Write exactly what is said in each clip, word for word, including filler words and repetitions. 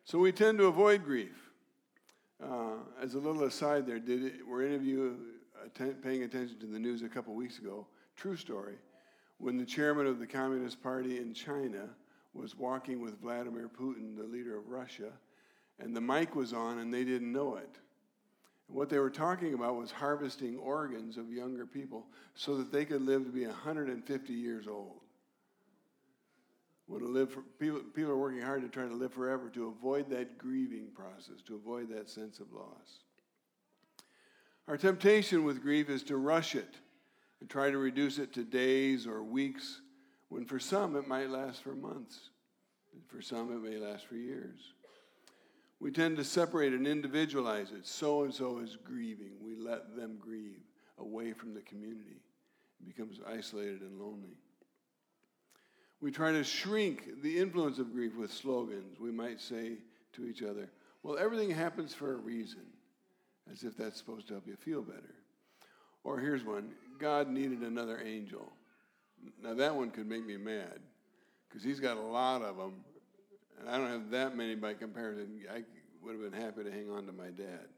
So we tend to avoid grief. Uh, as a little aside there, did it, were any of you atten- paying attention to the news a couple weeks ago? True story. When the chairman of the Communist Party in China was walking with Vladimir Putin, the leader of Russia, and the mic was on and they didn't know it. And what they were talking about was harvesting organs of younger people so that they could live to be one hundred fifty years old. Want to live for, people, people are working hard to try to live forever to avoid that grieving process, to avoid that sense of loss. Our temptation with grief is to rush it and try to reduce it to days or weeks, when for some it might last for months. And for some it may last for years. We tend to separate and individualize it. So-and-so is grieving. We let them grieve away from the community. It becomes isolated and lonely. We try to shrink the influence of grief with slogans. We might say to each other, well, everything happens for a reason, as if that's supposed to help you feel better. Or here's one, God needed another angel. Now that one could make me mad, because he's got a lot of them, and I don't have that many by comparison. I would have been happy to hang on to my dad.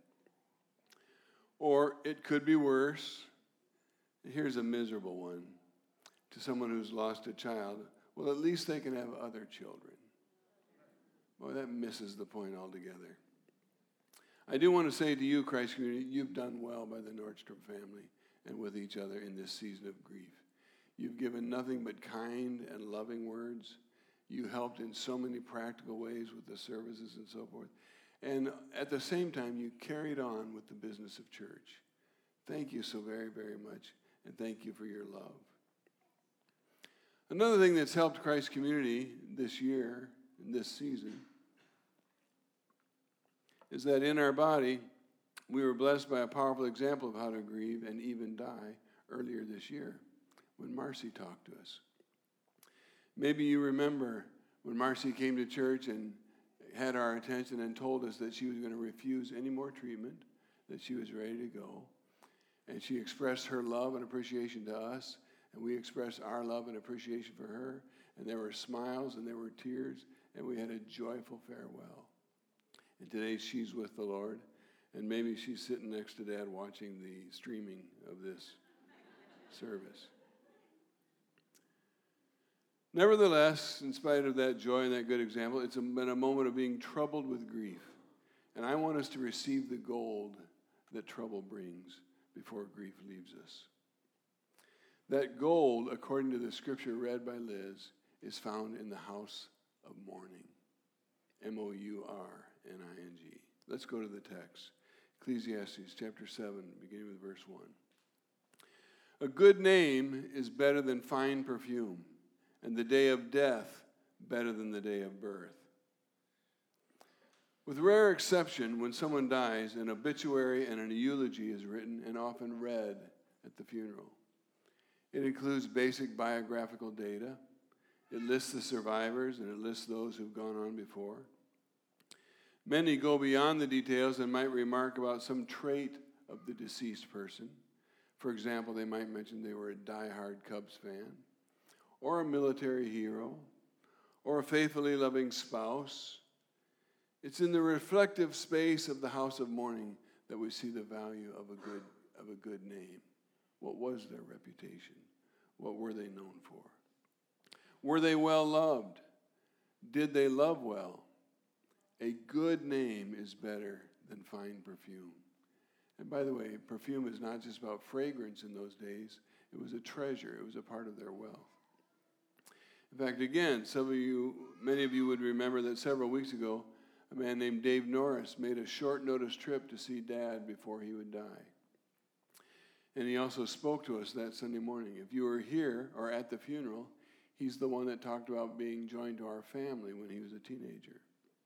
Or it could be worse. Here's a miserable one. To someone who's lost a child, well, at least they can have other children. Boy, that misses the point altogether. I do want to say to you, Christ community, you've done well by the Nordstrom family and with each other in this season of grief. You've given nothing but kind and loving words. You helped in so many practical ways with the services and so forth. And at the same time, you carried on with the business of church. Thank you so very, very much, and thank you for your love. Another thing that's helped Christ community this year, in this season, is that in our body, we were blessed by a powerful example of how to grieve and even die earlier this year when Marcy talked to us. Maybe you remember when Marcy came to church and had our attention and told us that she was going to refuse any more treatment, that she was ready to go. And she expressed her love and appreciation to us, and we expressed our love and appreciation for her. And there were smiles and there were tears, and we had a joyful farewell. And today she's with the Lord, and maybe she's sitting next to Dad watching the streaming of this service. Nevertheless, in spite of that joy and that good example, it's been a moment of being troubled with grief. And I want us to receive the gold that trouble brings before grief leaves us. That gold, according to the scripture read by Liz, is found in the house of mourning. M O U R N I N G. Let's go to the text. Ecclesiastes chapter seven, beginning with verse one. A good name is better than fine perfume, and the day of death better than the day of birth. With rare exception, when someone dies, an obituary and an eulogy is written and often read at the funeral. It includes basic biographical data. It lists the survivors, and it lists those who've gone on before. Many go beyond the details and might remark about some trait of the deceased person. For example, they might mention they were a diehard Cubs fan, or a military hero, or a faithfully loving spouse. It's in the reflective space of the house of mourning that we see the value of a good, of a good name. What was their reputation? What were they known for? Were they well loved? Did they love well? A good name is better than fine perfume. And by the way, perfume is not just about fragrance in those days. It was a treasure. It was a part of their wealth. In fact, again, some of you, many of you would remember that several weeks ago, a man named Dave Norris made a short notice trip to see Dad before he would die. And he also spoke to us that Sunday morning. If you were here or at the funeral, he's the one that talked about being joined to our family when he was a teenager.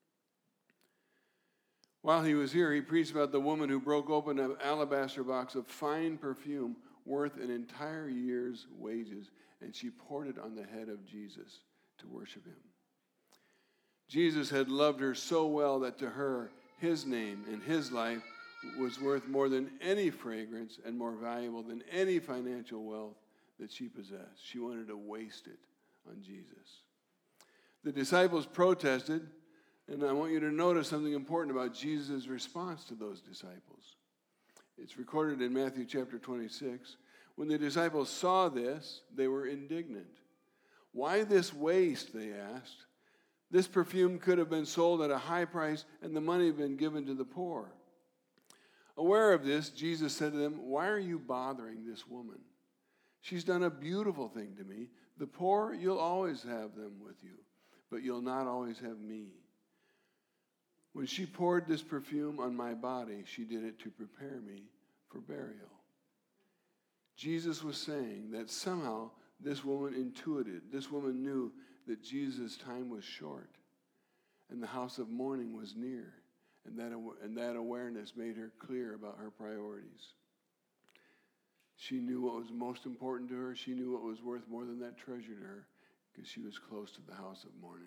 While he was here, he preached about the woman who broke open an alabaster box of fine perfume worth an entire year's wages, and she poured it on the head of Jesus to worship him. Jesus had loved her so well that to her, his name and his life was worth more than any fragrance and more valuable than any financial wealth that she possessed. She wanted to waste it on Jesus. The disciples protested And I want you to notice something important about Jesus' response to those disciples. It's recorded in Matthew chapter twenty-six. When the disciples saw this, they were indignant. "Why this waste?" they asked. "This perfume could have been sold at a high price and the money been given to the poor." Aware of this, Jesus said to them, "Why are you bothering this woman? She's done a beautiful thing to me. The poor, you'll always have them with you, but you'll not always have me. When she poured this perfume on my body, she did it to prepare me for burial." Jesus was saying that somehow this woman intuited, this woman knew that Jesus' time was short and the house of mourning was near, and that, and that awareness made her clear about her priorities. She knew what was most important to her. She knew what was worth more than that treasure to her because she was close to the house of mourning.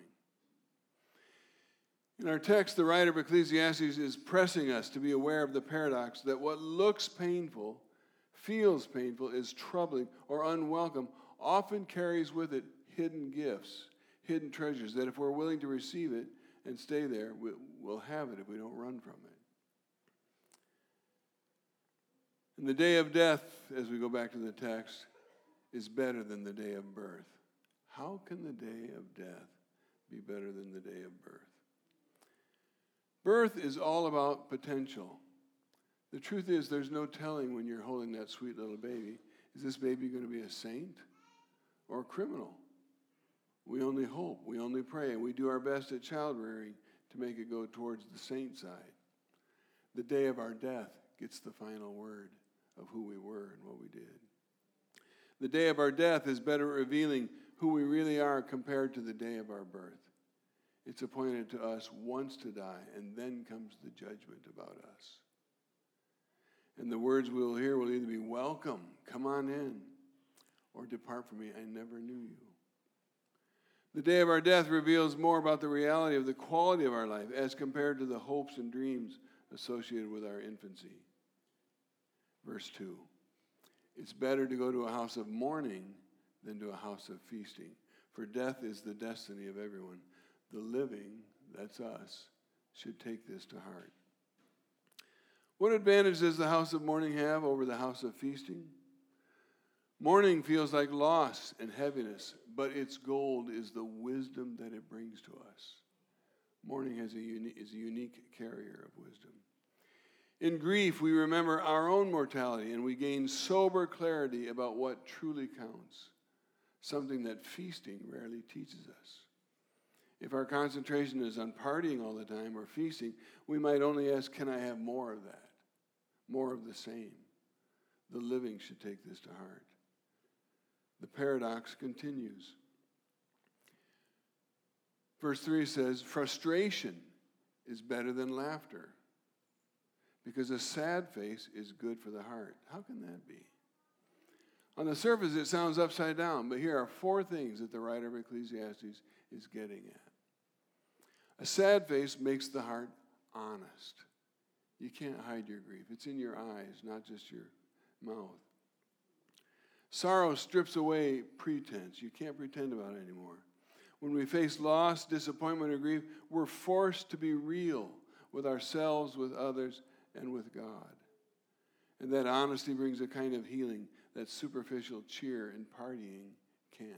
In our text, the writer of Ecclesiastes is pressing us to be aware of the paradox that what looks painful, feels painful, is troubling or unwelcome, often carries with it hidden gifts, hidden treasures, that if we're willing to receive it and stay there, we'll have it if we don't run from it. And the day of death, as we go back to the text, is better than the day of birth. How can the day of death be better than the day of birth? Birth is all about potential. The truth is, there's no telling when you're holding that sweet little baby, is this baby going to be a saint or a criminal? We only hope, we only pray, and we do our best at child rearing to make it go towards the saint side. The day of our death gets the final word of who we were and what we did. The day of our death is better revealing who we really are compared to the day of our birth. It's appointed to us once to die, and then comes the judgment about us. And the words we will hear will either be welcome, come on in, or depart from me, I never knew you. The day of our death reveals more about the reality of the quality of our life as compared to the hopes and dreams associated with our infancy. Verse two, it's better to go to a house of mourning than to a house of feasting, for death is the destiny of everyone. The living, that's us, should take this to heart. What advantage does the house of mourning have over the house of feasting? Mourning feels like loss and heaviness, but its gold is the wisdom that it brings to us. Mourning has a uni- is a unique carrier of wisdom. In grief, we remember our own mortality, and we gain sober clarity about what truly counts, something that feasting rarely teaches us. If our concentration is on partying all the time or feasting, we might only ask, can I have more of that? More of the same. The living should take this to heart. The paradox continues. Verse three says, frustration is better than laughter, because a sad face is good for the heart. How can that be? On the surface, it sounds upside down, but here are four things that the writer of Ecclesiastes is getting at. A sad face makes the heart honest. You can't hide your grief. It's in your eyes, not just your mouth. Sorrow strips away pretense. You can't pretend about it anymore. When we face loss, disappointment, or grief, we're forced to be real with ourselves, with others, and with God. And that honesty brings a kind of healing that superficial cheer and partying can't.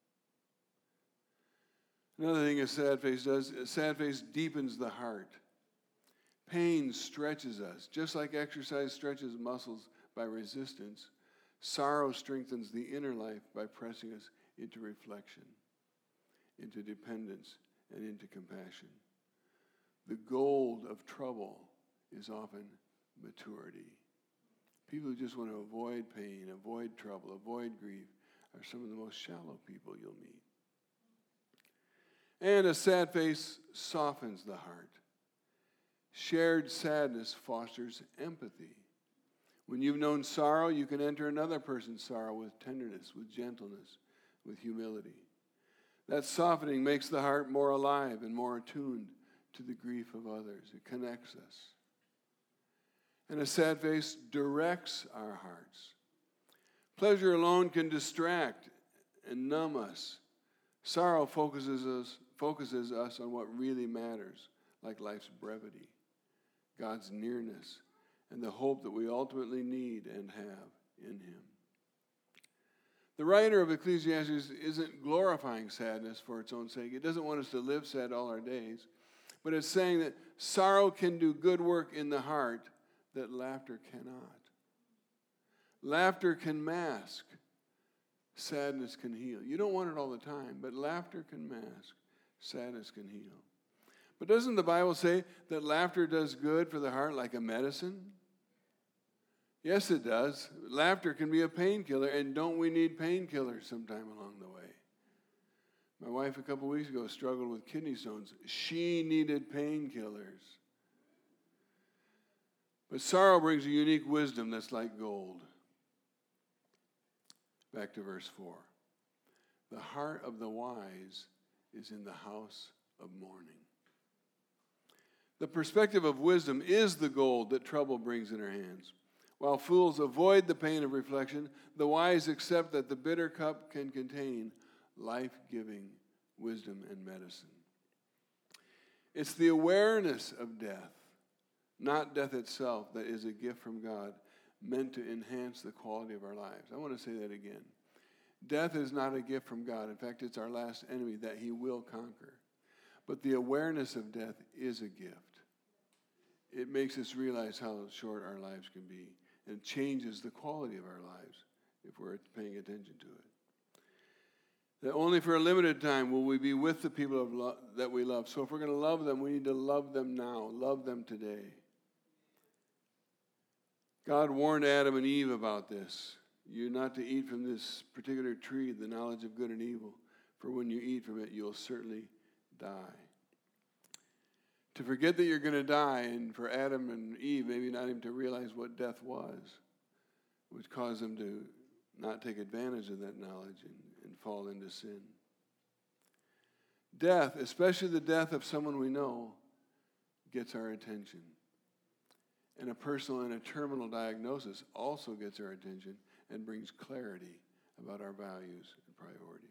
Another thing a sad face does, a sad face deepens the heart. Pain stretches us. Just like exercise stretches muscles by resistance, sorrow strengthens the inner life by pressing us into reflection, into dependence, and into compassion. The gold of trouble is often maturity. People who just want to avoid pain, avoid trouble, avoid grief are some of the most shallow people you'll meet. And a sad face softens the heart. Shared sadness fosters empathy. When you've known sorrow, you can enter another person's sorrow with tenderness, with gentleness, with humility. That softening makes the heart more alive and more attuned to the grief of others. It connects us. And a sad face directs our hearts. Pleasure alone can distract and numb us. Sorrow focuses us, focuses us on what really matters, like life's brevity, God's nearness, and the hope that we ultimately need and have in him. The writer of Ecclesiastes isn't glorifying sadness for its own sake. It doesn't want us to live sad all our days, but it's saying that sorrow can do good work in the heart that laughter cannot. Laughter can mask. Sadness can heal. You don't want it all the time, but laughter can mask. Sadness can heal. But doesn't the Bible say that laughter does good for the heart like a medicine? Yes, it does. Laughter can be a painkiller, and don't we need painkillers sometime along the way? My wife a couple weeks ago struggled with kidney stones. She needed painkillers. But sorrow brings a unique wisdom that's like gold. Back to verse four. The heart of the wise is in the house of mourning. The perspective of wisdom is the gold that trouble brings in her hands. While fools avoid the pain of reflection, the wise accept that the bitter cup can contain life-giving wisdom and medicine. It's the awareness of death, not death itself, that is a gift from God, meant to enhance the quality of our lives. I want to say that again. Death is not a gift from God. In fact, it's our last enemy that he will conquer. But the awareness of death is a gift. It makes us realize how short our lives can be and changes the quality of our lives if we're paying attention to it. That only for a limited time will we be with the people of lo- that we love. So if we're going to love them, we need to love them now. Love them today. God warned Adam and Eve about this. You're not to eat from this particular tree, the knowledge of good and evil, for when you eat from it, you'll certainly die. To forget that you're going to die, and for Adam and Eve, maybe not even to realize what death was, would cause them to not take advantage of that knowledge and, and fall into sin. Death, especially the death of someone we know, gets our attention. And a personal and a terminal diagnosis also gets our attention and brings clarity about our values and priorities.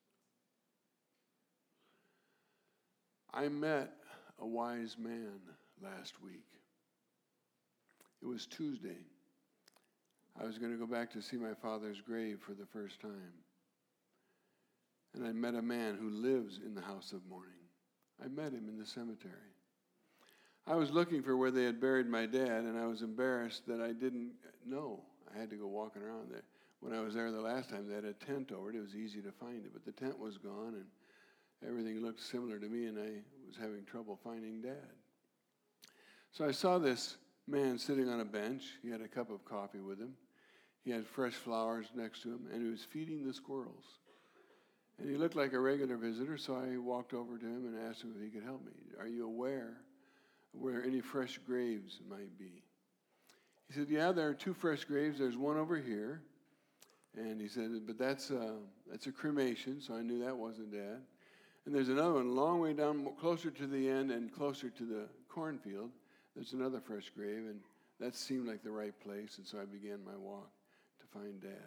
I met a wise man last week. It was Tuesday. I was going to go back to see my father's grave for the first time. And I met a man who lives in the house of mourning. I met him in the cemetery. I was looking for where they had buried my dad, and I was embarrassed that I didn't know. I had to go walking around there. When I was there the last time, they had a tent over it. It was easy to find it, but the tent was gone, and everything looked similar to me, and I was having trouble finding Dad. So I saw this man sitting on a bench. He had a cup of coffee with him. He had fresh flowers next to him, and he was feeding the squirrels. And he looked like a regular visitor, so I walked over to him and asked him if he could help me. Are you aware of where any fresh graves might be? He said, yeah, there are two fresh graves. There's one over here. And he said, but that's, uh, that's a cremation, so I knew that wasn't Dad. And there's another one a long way down, closer to the end and closer to the cornfield. There's another fresh grave, and that seemed like the right place, and so I began my walk to find Dad.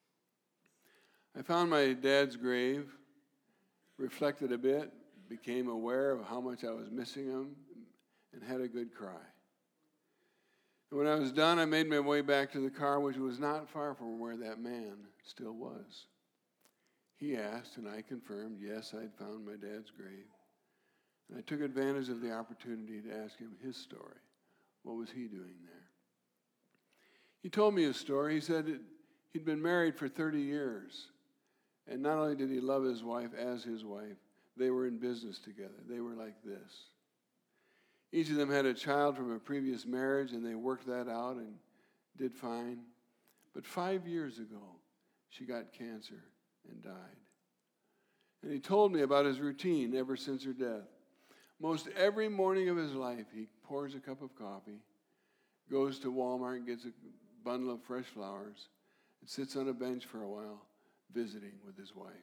I found my dad's grave, reflected a bit, became aware of how much I was missing him, and had a good cry. And when I was done, I made my way back to the car, which was not far from where that man still was. He asked, and I confirmed, yes, I'd found my dad's grave. And I took advantage of the opportunity to ask him his story. What was he doing there? He told me his story. He said it, he'd been married for thirty years. And not only did he love his wife as his wife, they were in business together. They were like this. Each of them had a child from a previous marriage, and they worked that out and did fine. But five years ago, she got cancer and died. And he told me about his routine ever since her death. Most every morning of his life, he pours a cup of coffee, goes to Walmart and gets a bundle of fresh flowers, and sits on a bench for a while, visiting with his wife.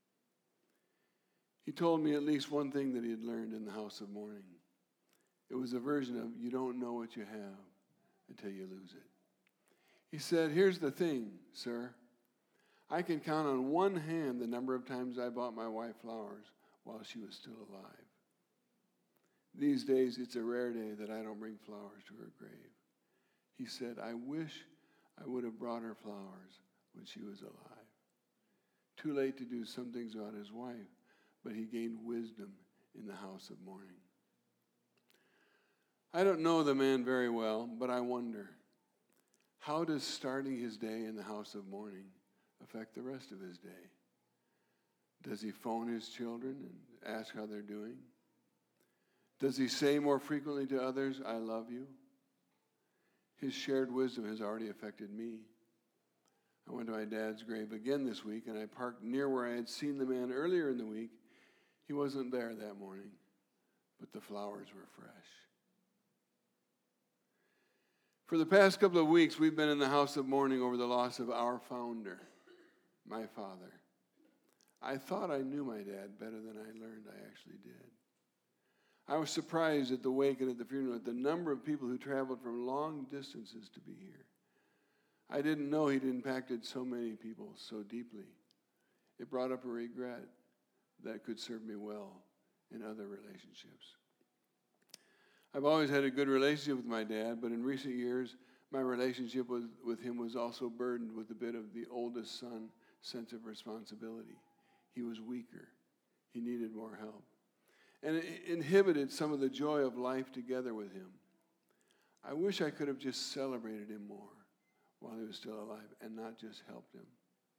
He told me at least one thing that he had learned in the house of mourning. It was a version of, you don't know what you have until you lose it. He said, here's the thing, sir. I can count on one hand the number of times I bought my wife flowers while she was still alive. These days, it's a rare day that I don't bring flowers to her grave. He said, I wish I would have brought her flowers when she was alive. Too late to do some things about his wife, but he gained wisdom in the house of mourning. I don't know the man very well, but I wonder, how does starting his day in the house of mourning affect the rest of his day? Does he phone his children and ask how they're doing? Does he say more frequently to others, I love you? His shared wisdom has already affected me. I went to my dad's grave again this week, and I parked near where I had seen the man earlier in the week. He wasn't there that morning, but the flowers were fresh. For the past couple of weeks, we've been in the house of mourning over the loss of our founder, my father. I thought I knew my dad better than I learned I actually did. I was surprised at the wake and at the funeral at the number of people who traveled from long distances to be here. I didn't know he'd impacted so many people so deeply. It brought up a regret that could serve me well in other relationships. I've always had a good relationship with my dad, but in recent years, my relationship with, with him was also burdened with a bit of the oldest son sense of responsibility. He was weaker. He needed more help. And it inhibited some of the joy of life together with him. I wish I could have just celebrated him more while he was still alive and not just helped him.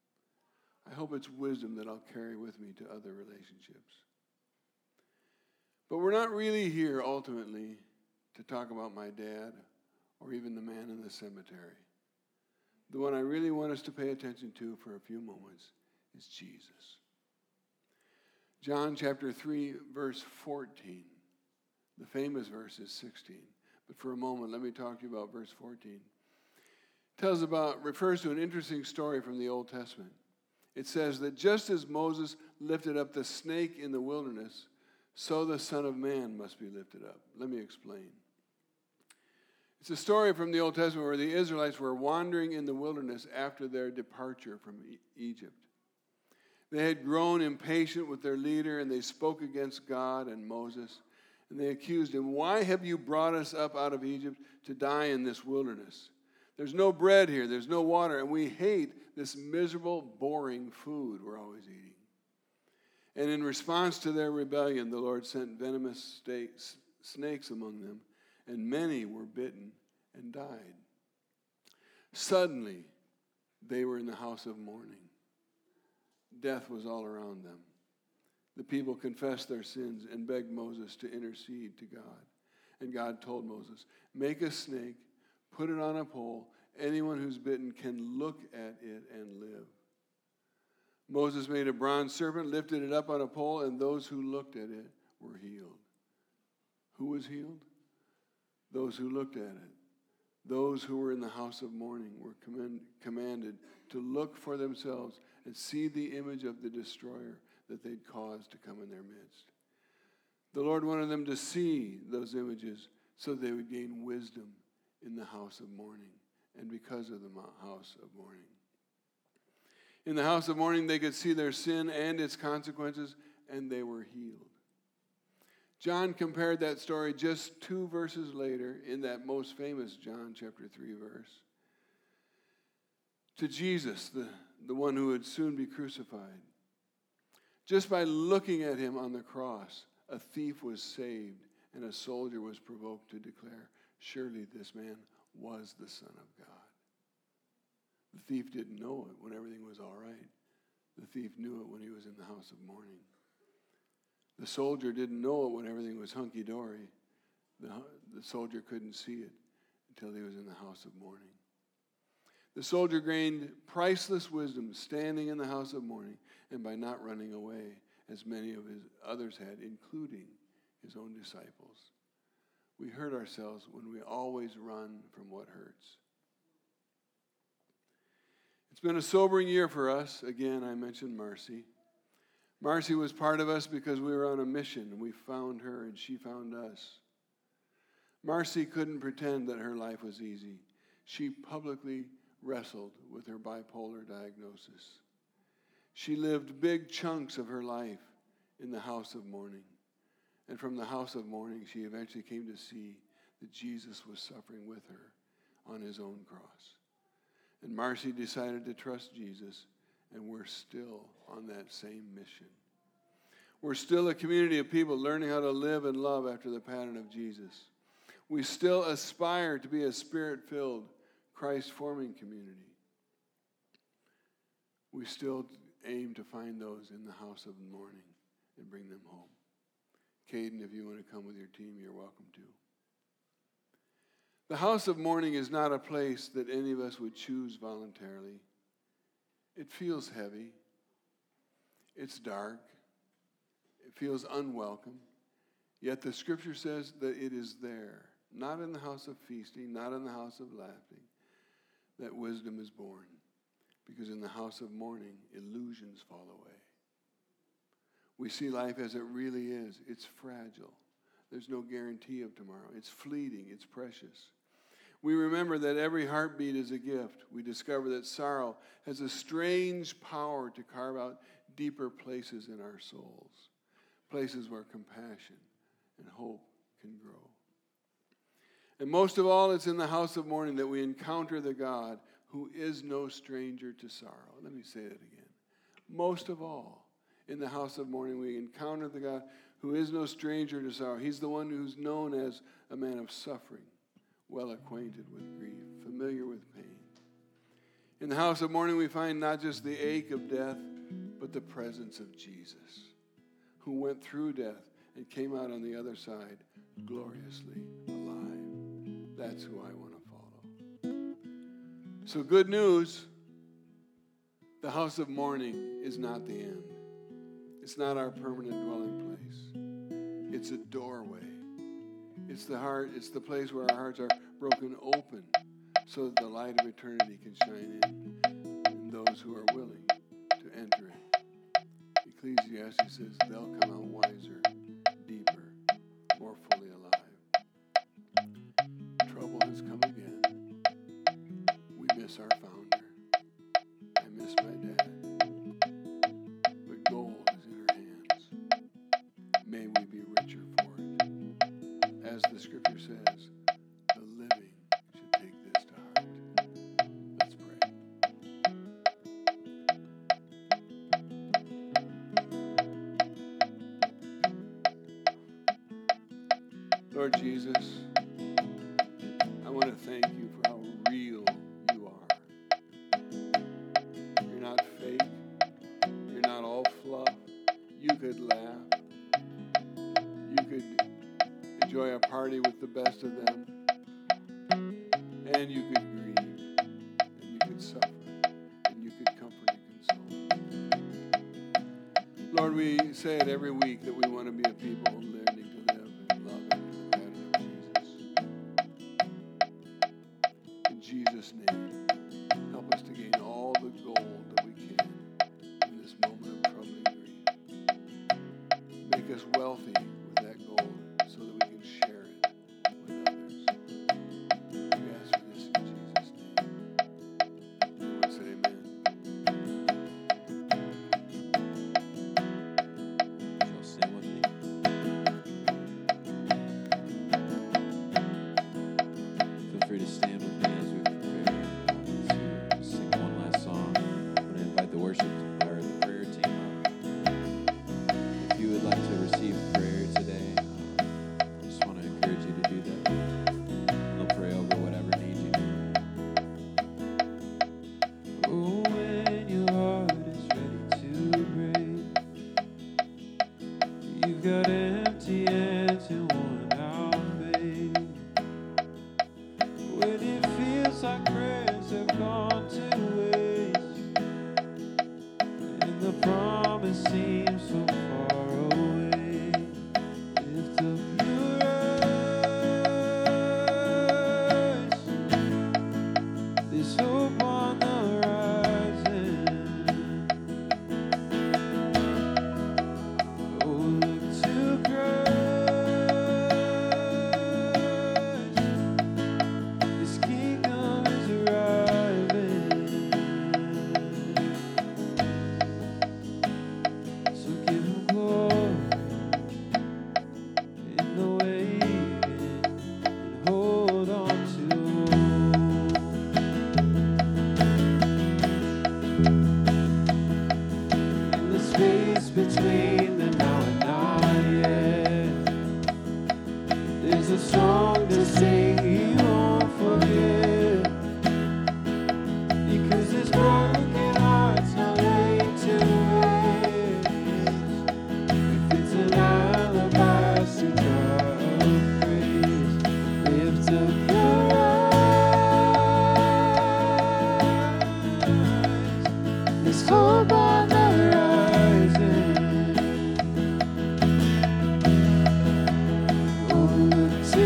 I hope it's wisdom that I'll carry with me to other relationships. But we're not really here ultimately to talk about my dad or even the man in the cemetery. The one I really want us to pay attention to for a few moments is Jesus. John chapter three, verse fourteen. The famous verse is sixteen. But for a moment, let me talk to you about verse fourteen. It tells about, refers to an interesting story from the Old Testament. It says that just as Moses lifted up the snake in the wilderness, so the Son of Man must be lifted up. Let me explain. It's a story from the Old Testament where the Israelites were wandering in the wilderness after their departure from e- Egypt. They had grown impatient with their leader, and they spoke against God and Moses, and they accused him, why have you brought us up out of Egypt to die in this wilderness? There's no bread here, there's no water, and we hate this miserable, boring food we're always eating. And in response to their rebellion, the Lord sent venomous snakes among them, and many were bitten and died. Suddenly, they were in the house of mourning. Death was all around them. The people confessed their sins and begged Moses to intercede to God. And God told Moses, make a snake, put it on a pole. Anyone who's bitten can look at it and live. Moses made a bronze serpent, lifted it up on a pole, and those who looked at it were healed. Who was healed? Those who looked at it. Those who were in the house of mourning were command, commanded to look for themselves and see the image of the destroyer that they'd caused to come in their midst. The Lord wanted them to see those images so they would gain wisdom in the house of mourning and because of the house of mourning. In the house of mourning, they could see their sin and its consequences, and they were healed. John compared that story just two verses later in that most famous John chapter three verse to Jesus, the, the one who would soon be crucified. Just by looking at him on the cross, a thief was saved and a soldier was provoked to declare, surely this man was the Son of God. The thief didn't know it when everything was all right. The thief knew it when he was in the house of mourning. The soldier didn't know it when everything was hunky-dory. The, the soldier couldn't see it until he was in the house of mourning. The soldier gained priceless wisdom standing in the house of mourning and by not running away, as many of his others had, including his own disciples. We hurt ourselves when we always run from what hurts. It's been a sobering year for us. Again, I mentioned Marcy. Marcy was part of us because we were on a mission, and we found her, and she found us. Marcy couldn't pretend that her life was easy. She publicly wrestled with her bipolar diagnosis. She lived big chunks of her life in the house of mourning. And from the house of mourning, she eventually came to see that Jesus was suffering with her on his own cross. And Marcy decided to trust Jesus, and we're still on that same mission. We're still a community of people learning how to live and love after the pattern of Jesus. We still aspire to be a spirit-filled, Christ-forming community. We still aim to find those in the house of mourning and bring them home. Caden, if you want to come with your team, you're welcome to. The house of mourning is not a place that any of us would choose voluntarily. It feels heavy. It's dark. It feels unwelcome. Yet the scripture says that it is there, not in the house of feasting, not in the house of laughing, that wisdom is born. Because in the house of mourning, illusions fall away. We see life as it really is. It's fragile. There's no guarantee of tomorrow. It's fleeting. It's precious. We remember that every heartbeat is a gift. We discover that sorrow has a strange power to carve out deeper places in our souls, places where compassion and hope can grow. And most of all, it's in the house of mourning that we encounter the God who is no stranger to sorrow. Let me say that again. Most of all, in the house of mourning, we encounter the God who is no stranger to sorrow. He's the one who's known as a man of suffering, well acquainted with grief, familiar with pain. In the house of mourning, we find not just the ache of death, but the presence of Jesus, who went through death and came out on the other side gloriously alive. That's who I want to follow. So good news, the house of mourning is not the end. It's not our permanent dwelling place. It's a doorway. It's the heart, it's the place where our hearts are broken open so that the light of eternity can shine in, in those who are willing to enter it. Ecclesiastes says they'll come out wiser, deeper, more fully alive. Trouble has come again. We miss our founder. I miss my dad. But gold is in our hands. May we be richer for it. As the scripture says, the living should take this to heart. Let's pray. Lord Jesus, I want to thank you for how real you are. You're not fake. You're not all fluff. You could laugh. You could enjoy a party with the best of them. And you could grieve. And you could suffer. And you could comfort and console. Lord, we say it every week that we want to be a people learning to live and love after the pattern of Jesus. In Jesus' name, help us to gain all the gold that we can in this moment of troubling grief. Make us wealthy with that gold so that we can share it with others. We ask for this in Jesus' name. Everyone say amen. Y'all stand with me. Feel free to stand with me as we prepare. a song to sing, He won't forget. Because His broken heart's not laid to rest. If it's an alabaster jar of praise, lift up your eyes. There's hope on the horizon. Oh, look to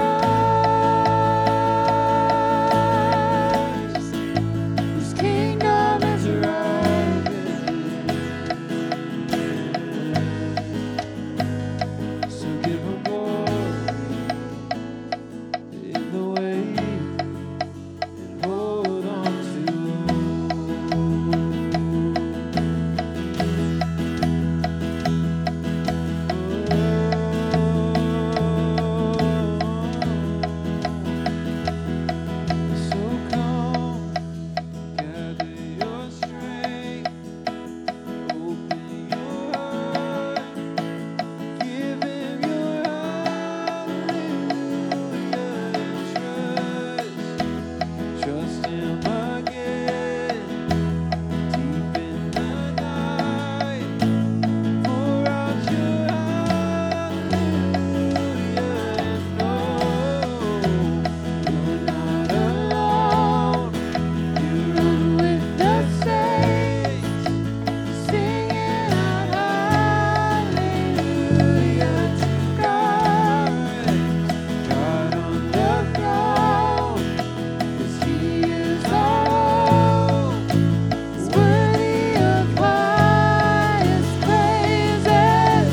Christ. His kingdom is arriving. So give Him glory in the way and hold on to So come, gather your strength, open your heart, give Him your hallelujah and trust. Trust Him again, deep in the night. Pour out your hallelujah and know you're not alone. You run with the saints, singing out hallelujah to Christ. God on the throne, 'cause He is our hope, worthy of highest praises.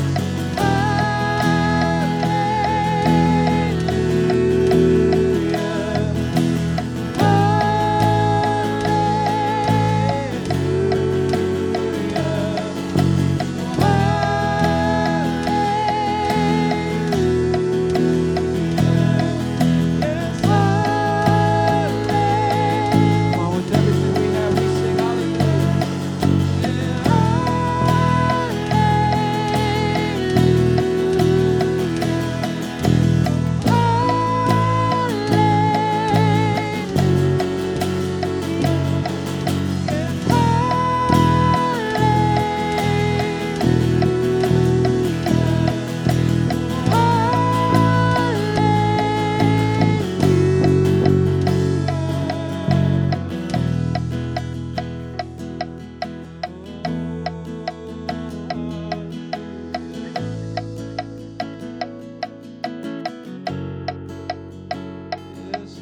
Come on, with everything we have, we sing hallelujah. Yes,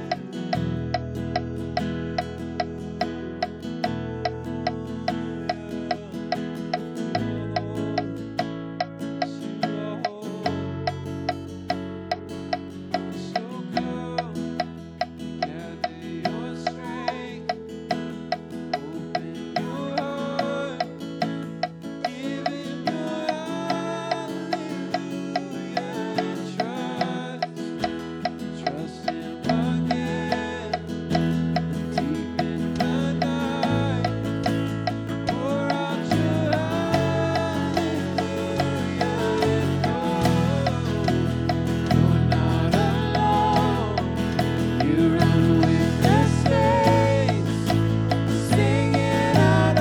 Trust Him again, deep in the night. Pour out your hallelujah and know you're not alone. You run with the saints, singing out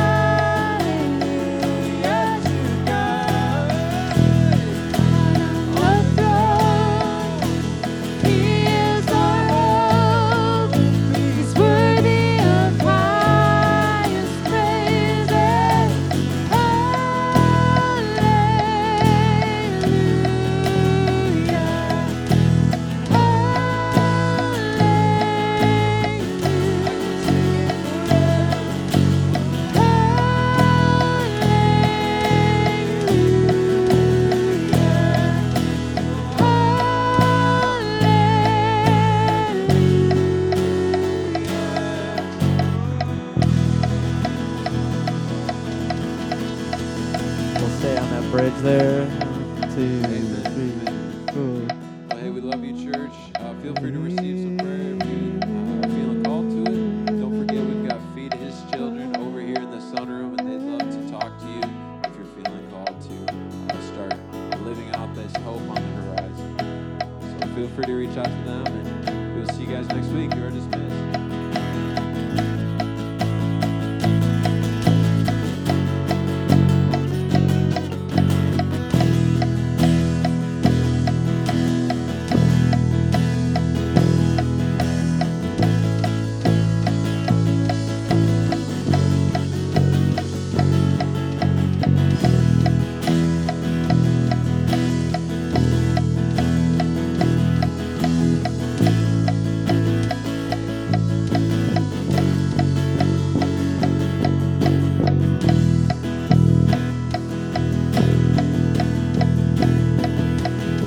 hallelujah to God. On the throne, He is our hope. He's worthy of highest praises. We'll stay on that bridge there. One, two, Amen. three, four. Well, hey, we love you, church. Uh, feel free to receive some prayer if you uh, are feeling called to it. Don't forget, we've got Feed His Children over here in the sunroom, and they'd love to talk to you if you're feeling called to uh, start living out this hope on the horizon. feel free to reach out to them, and we'll see you guys next week. You are dismissed.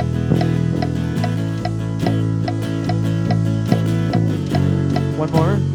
One more.